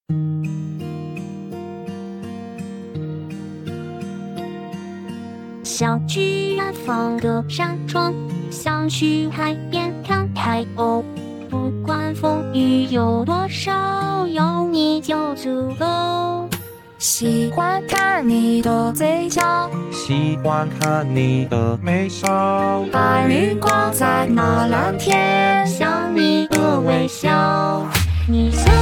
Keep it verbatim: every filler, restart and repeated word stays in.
想去远方的山川，想去海边看海鸥。不管风雨有多少，有你就足够。 喜欢看你的嘴角， 喜欢看你的眉梢， 白云挂在那蓝天， 想你的微笑，你像